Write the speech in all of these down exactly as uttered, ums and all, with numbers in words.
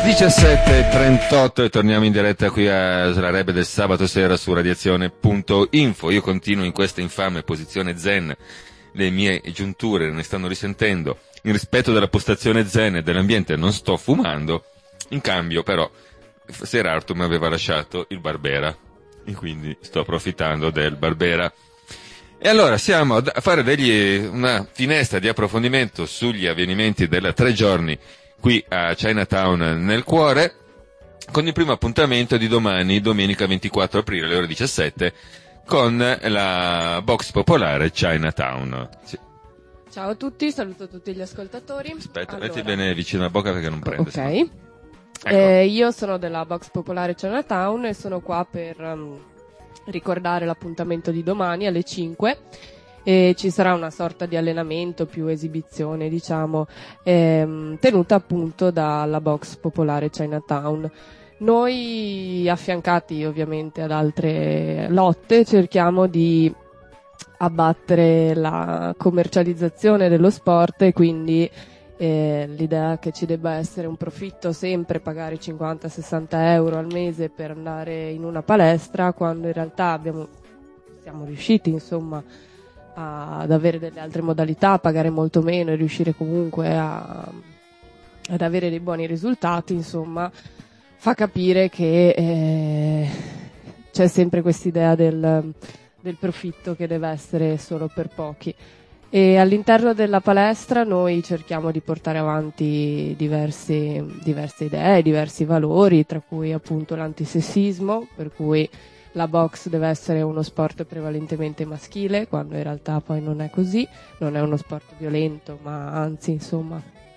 diciassette e trentotto e torniamo in diretta qui a Slareb del sabato sera su radiazione punto info. Io continuo in questa infame posizione zen, le mie giunture ne stanno risentendo. In rispetto della postazione zen e dell'ambiente non sto fumando, in cambio però Serarto mi aveva lasciato il Barbera e quindi sto approfittando del Barbera. E allora siamo a fare degli, una finestra di approfondimento sugli avvenimenti della tre giorni qui a Chinatown nel cuore, con il primo appuntamento di domani, domenica ventiquattro aprile alle ore diciassette, con la box popolare Chinatown. Sì. Ciao a tutti, saluto tutti gli ascoltatori. Aspetta, allora. metti bene vicino alla bocca perché non prende. Ok. Ecco. Eh, io sono della box popolare Chinatown e sono qua per um, ricordare l'appuntamento di domani alle cinque. E ci sarà una sorta di allenamento più esibizione, diciamo, ehm, tenuta appunto dalla box popolare Chinatown. Noi, affiancati ovviamente ad altre lotte, cerchiamo di abbattere la commercializzazione dello sport e quindi eh, l'idea che ci debba essere un profitto sempre, pagare cinquanta sessanta euro al mese per andare in una palestra, quando in realtà abbiamo, siamo riusciti insomma ad avere delle altre modalità, a pagare molto meno e riuscire comunque a, ad avere dei buoni risultati, insomma, fa capire che eh, c'è sempre quest'idea del, del profitto che deve essere solo per pochi. E all'interno della palestra noi cerchiamo di portare avanti diversi, diverse idee, diversi valori, tra cui appunto l'antisessismo, per cui la box deve essere uno sport prevalentemente maschile, quando in realtà poi non è così, non è uno sport violento, ma anzi, insomma.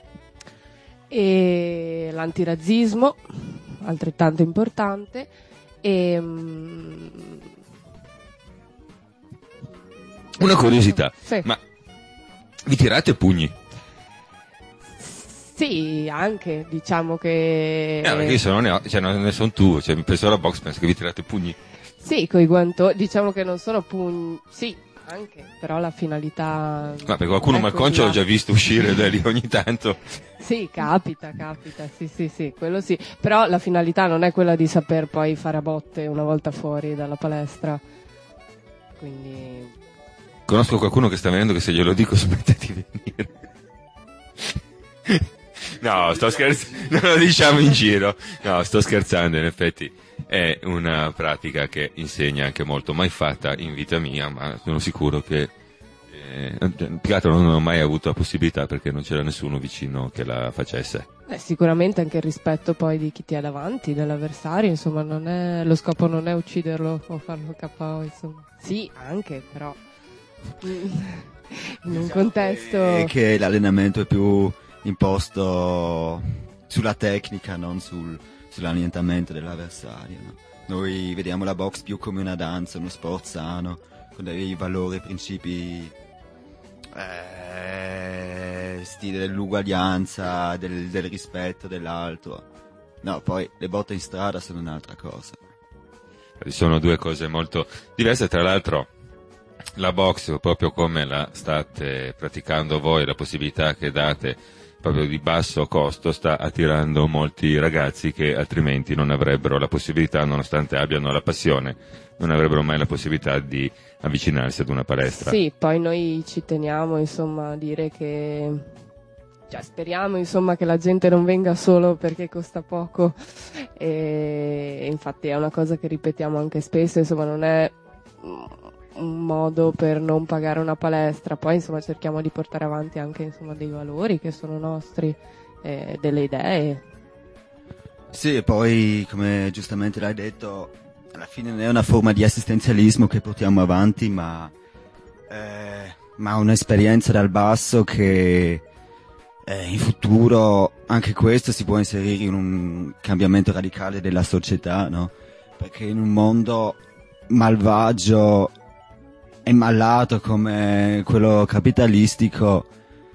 E l'antirazzismo, altrettanto importante, e um... una curiosità, sì. Ma vi tirate pugni? Sì, anche, diciamo che... Eh, perché io se non ne ho, cioè non ne sono tu, cioè mi penso alla box, penso che vi tirate pugni. Sì, coi guantoni, diciamo che non sono pugni, sì, anche, però la finalità... Ma per qualcuno malconcio l'ho già visto uscire da lì ogni tanto. Sì, capita, capita, sì, sì, sì, quello sì, però la finalità non è quella di saper poi fare a botte una volta fuori dalla palestra, quindi... Conosco qualcuno che sta venendo che se glielo dico smette di venire. No, sto scherzando, non lo diciamo in giro, no, sto scherzando, in effetti è una pratica che insegna anche molto, mai fatta in vita mia, ma sono sicuro che eh, più che altro non ho mai avuto la possibilità perché non c'era nessuno vicino che la facesse. Eh, sicuramente anche il rispetto pin di chi ti ha davanti, dell'avversario, insomma, non è, lo scopo non è ucciderlo o farlo K O, insomma. Sì, anche, però in un contesto... È che l'allenamento è più imposto sulla tecnica, non sul, sull'annientamento dell'avversario, no? Noi vediamo la box più come una danza, uno sport sano, con dei valori, principi, eh, stile dell'uguaglianza, del, del rispetto dell'altro. No, poi le botte in strada sono un'altra cosa. Sono due cose molto diverse, tra l'altro la box, proprio come la state praticando voi, la possibilità che date proprio di basso costo, sta attirando molti ragazzi che altrimenti non avrebbero la possibilità, nonostante abbiano la passione, non avrebbero mai la possibilità di avvicinarsi ad una palestra. Sì, poi noi ci teniamo insomma a dire che, cioè speriamo insomma che la gente non venga solo perché costa poco, e infatti è una cosa che ripetiamo anche spesso, insomma non è un modo per non pagare una palestra, poi insomma cerchiamo di portare avanti anche insomma dei valori che sono nostri, eh, delle idee. Sì, e poi come giustamente l'hai detto, alla fine non è una forma di assistenzialismo che portiamo avanti, ma, eh, ma un'esperienza dal basso che eh, in futuro anche questo si può inserire in un cambiamento radicale della società, no? Perché in un mondo malvagio e malato come quello capitalistico,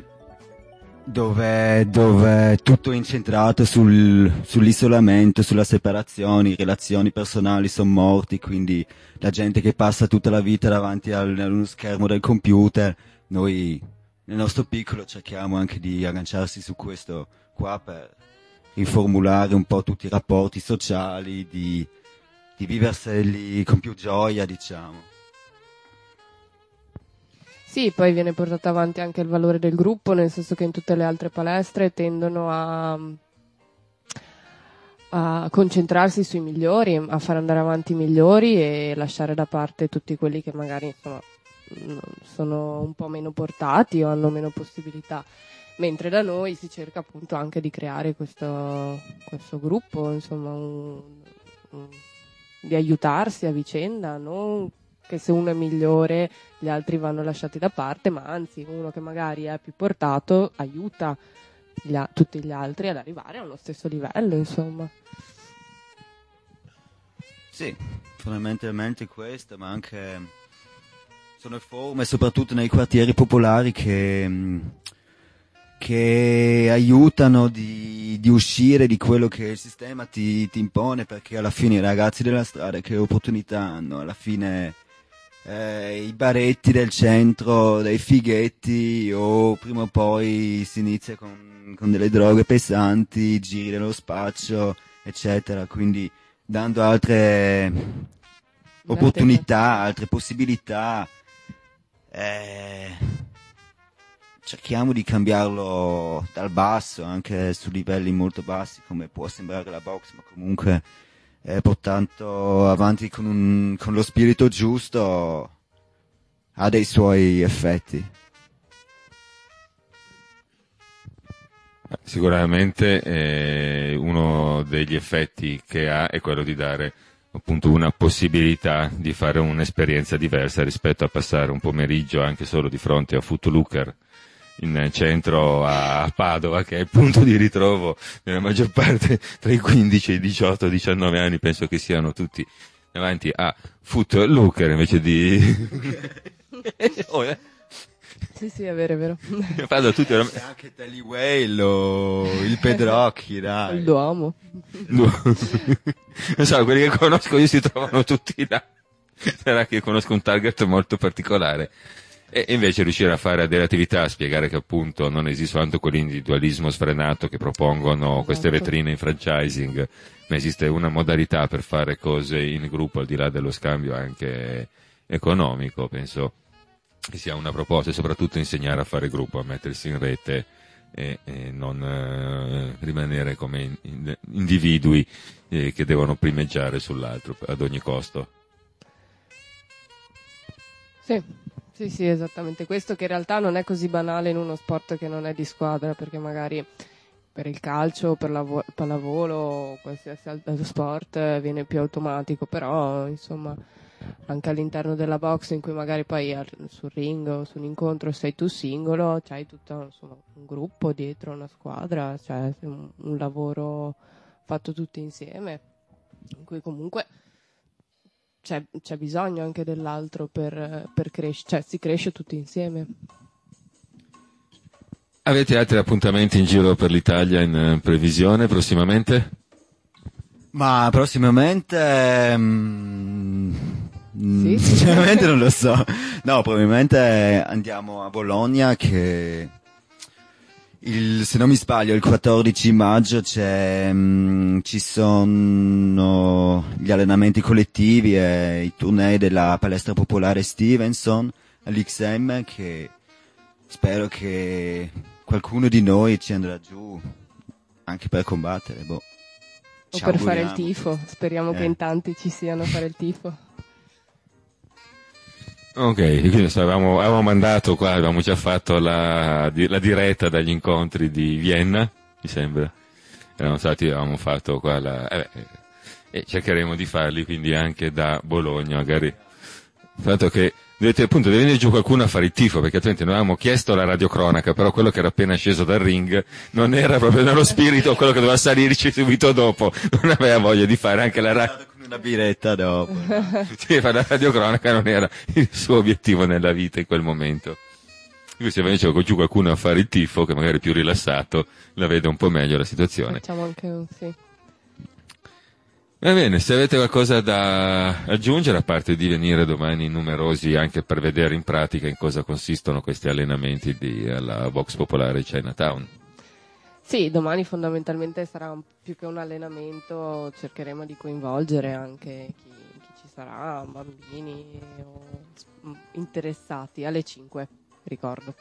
dove, dove tutto è incentrato sul, sull'isolamento, sulla separazione, i relazioni personali sono morti, quindi la gente che passa tutta la vita davanti al, a uno schermo del computer, noi nel nostro piccolo cerchiamo anche di agganciarsi su questo qua per riformulare un po' tutti i rapporti sociali, di, di viverseli con più gioia, diciamo. Sì, poi viene portato avanti anche il valore del gruppo, nel senso che in tutte le altre palestre tendono a, a concentrarsi sui migliori, a far andare avanti i migliori e lasciare da parte tutti quelli che magari insomma, sono un po' meno portati o hanno meno possibilità. Mentre da noi si cerca appunto anche di creare questo, questo gruppo, insomma, un, un, di aiutarsi a vicenda, non che se uno è migliore gli altri vanno lasciati da parte, ma anzi uno che magari è più portato aiuta gli, tutti gli altri ad arrivare allo stesso livello, insomma. Sì, fondamentalmente questo, ma anche sono forme, soprattutto nei quartieri popolari, che, che aiutano di, di uscire di quello che il sistema ti, ti impone, perché alla fine i ragazzi della strada che opportunità hanno? Alla fine eh, i baretti del centro, dei fighetti, o prima o poi si inizia con, con delle droghe pesanti, giri dello spaccio, eccetera, quindi dando altre opportunità, altre possibilità, eh, cerchiamo di cambiarlo dal basso, anche su livelli molto bassi, come può sembrare la box, ma comunque eh, portando avanti con, un, con lo spirito giusto ha dei suoi effetti. Sicuramente eh, uno degli effetti che ha è quello di dare appunto una possibilità di fare un'esperienza diversa rispetto a passare un pomeriggio anche solo di fronte a Footlooker in centro a Padova, che è il punto di ritrovo nella maggior parte tra i quindici e i diciotto diciannove anni, penso che siano tutti davanti a Footlooker invece di oh, eh. Sì, sì, è vero, è vero. Parlo tutti C'è anche Telly Whale o il Pedrocchi, dai. Il Duomo. Non so, quelli che conosco io si trovano tutti là. Sarà che conosco un target molto particolare. E invece riuscire a fare delle attività, a spiegare che appunto non esiste tanto quell'individualismo sfrenato che propongono esatto. Queste vetrine in franchising, ma esiste una modalità per fare cose in gruppo al di là dello scambio anche economico, penso che sia una proposta, e soprattutto insegnare a fare gruppo, a mettersi in rete e, e non eh, rimanere come in, in, individui eh, che devono primeggiare sull'altro ad ogni costo. Sì, sì, sì, esattamente questo, che in realtà non è così banale in uno sport che non è di squadra, perché magari per il calcio, per la vo- pallavolo o qualsiasi altro sport viene più automatico, però insomma anche all'interno della box in cui magari poi sul ring o su un incontro sei tu singolo, c'hai tutto insomma, un gruppo dietro, una squadra, cioè un, un lavoro fatto tutti insieme, in cui comunque c'è, c'è bisogno anche dell'altro per, per crescere, cioè si cresce tutti insieme. Avete altri appuntamenti in giro per l'Italia in previsione prossimamente? Ma prossimamente mm, sì, sinceramente non lo so. No, probabilmente andiamo a Bologna, che il, se non mi sbaglio il quattordici maggio c'è, mm, ci sono gli allenamenti collettivi e i tournée della palestra popolare Stevenson all'X M, che spero che qualcuno di noi ci andrà giù anche per combattere, boh. O per fare il tifo, speriamo eh. che in tanti ci siano a fare il tifo. Ok, quindi avevamo, avevamo mandato qua, avevamo già fatto la, la diretta dagli incontri di Vienna, mi sembra. Eravamo stati, avevamo fatto qua la, eh, e cercheremo di farli quindi anche da Bologna, magari. Il fatto che dovete, appunto, deve venire giù qualcuno a fare il tifo, perché altrimenti noi avevamo chiesto la radiocronaca, però quello che era appena sceso dal ring non era proprio nello spirito quello che doveva salirci subito dopo, non aveva voglia di fare anche la radio. Con una biretta dopo. Sì, fare la radiocronaca non era il suo obiettivo nella vita in quel momento. Quindi se invece giù qualcuno a fare il tifo, che magari è più rilassato, la vede un po' meglio la situazione. Facciamo anche un sì. Va bene, se avete qualcosa da aggiungere, a parte di venire domani numerosi anche per vedere in pratica in cosa consistono questi allenamenti di, alla Box Popolare Chinatown. Sì, domani fondamentalmente sarà un, più che un allenamento, cercheremo di coinvolgere anche chi, chi ci sarà, bambini o interessati, alle cinque, ricordo.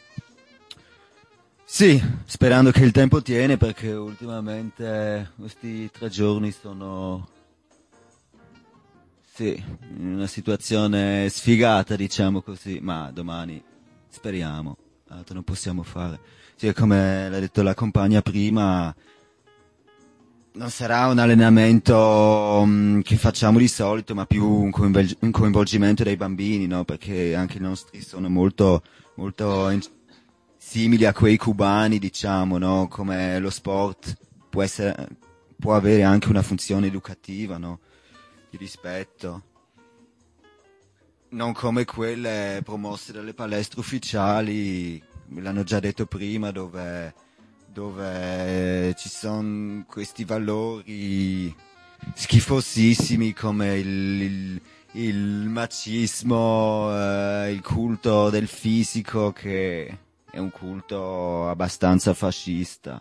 Sì, sperando che il tempo tiene, perché ultimamente questi tre giorni sono, sì, in una situazione sfigata, diciamo così, ma domani speriamo, altro non possiamo fare. Sì, come l'ha detto la compagna prima, non sarà un allenamento um, che facciamo di solito, ma più un, coinvolg- un coinvolgimento dei bambini, no? Perché anche i nostri sono molto, molto in- simili a quei cubani, diciamo, no? Come lo sport può essere, può avere anche una funzione educativa, no? Di rispetto. Non come quelle promosse dalle palestre ufficiali, me l'hanno già detto prima, dove, dove ci sono questi valori schifosissimi come il, il, il macismo, eh, il culto del fisico, che è un culto abbastanza fascista.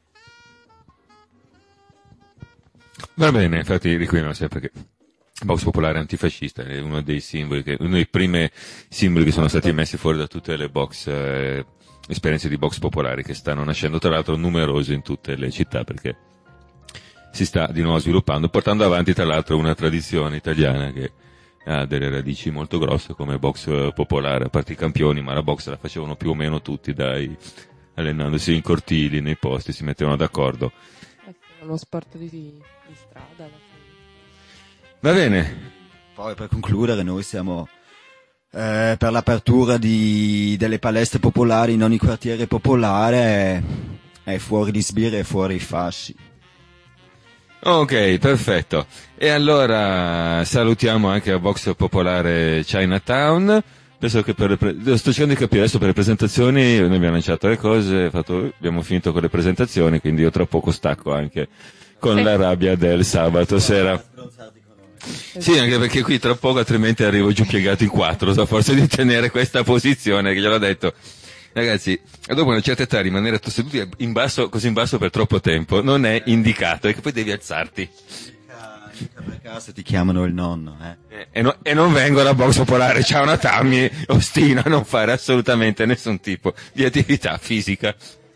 Va bene, infatti di qui non sempre che box popolare antifascista è uno dei simboli, che, uno dei primi simboli che sono stati messi fuori da tutte le box, eh, esperienze di box popolari che stanno nascendo, tra l'altro numerose in tutte le città, perché si sta di nuovo sviluppando, portando avanti tra l'altro una tradizione italiana che ha delle radici molto grosse come box popolare, a parte i campioni, ma la box la facevano più o meno tutti, dai, allenandosi in cortili, nei posti, si mettevano d'accordo. È uno sport di, di strada. Va bene. Poi per concludere, noi siamo eh, per l'apertura di, delle palestre popolari in ogni quartiere popolare, è fuori di sbirre e fuori i fasci. Ok, perfetto. E allora salutiamo anche a Box Popolare Chinatown. Penso che per le pre- sto cercando di capire adesso per le presentazioni, noi abbiamo lanciato le cose, fatto, abbiamo finito con le presentazioni, quindi io tra poco stacco anche con sì. la rabbia del sabato sera. Sì, anche perché qui tra poco altrimenti arrivo giù piegato in quattro, a forza di tenere questa posizione, che gliel'ho detto. Ragazzi, dopo una certa età rimanere seduti in basso, così in basso per troppo tempo non è indicato, perché poi devi alzarti. Per caso ti chiamano il nonno, eh? E, e, no, e non vengo alla box popolare, ciao Natami, ostino a non fare assolutamente nessun tipo di attività fisica.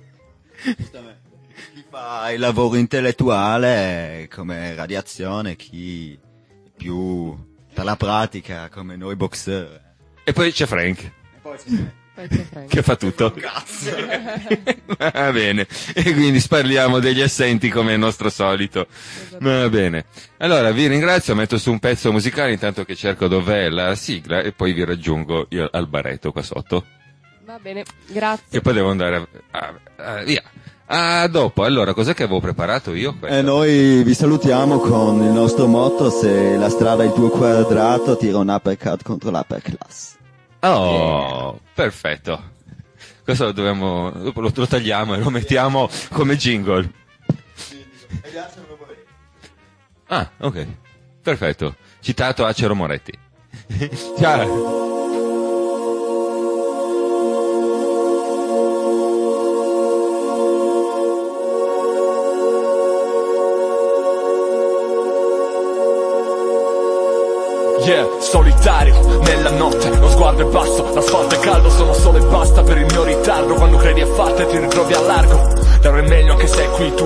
Chi fa il lavoro intellettuale come radiazione, chi più per la pratica come noi boxer. E poi c'è Frank. E poi c'è Frank. Che fa tutto. Cazzo. Va bene. E quindi sparliamo degli assenti come il nostro solito. Va bene. Allora vi ringrazio, metto su un pezzo musicale intanto che cerco dov'è la sigla e poi vi raggiungo io al baretto qua sotto. Va bene, grazie. E poi devo andare a, a, a, via. Ah, dopo, allora, cos'è che avevo preparato io? E noi vi salutiamo con il nostro motto: se la strada è il tuo quadrato, tira un uppercut contro l'upperclass. Oh, yeah. Perfetto. Questo lo dobbiamo, dopo lo, lo tagliamo e lo mettiamo come jingle. Ah, ok. Perfetto. Citato Acero Moretti. Ciao. Yeah, solitario, nella notte, lo sguardo è basso, l'asfalto è caldo, sono solo e basta per il mio ritardo, quando credi a fatte ti ritrovi a largo, dare il meglio anche se qui tu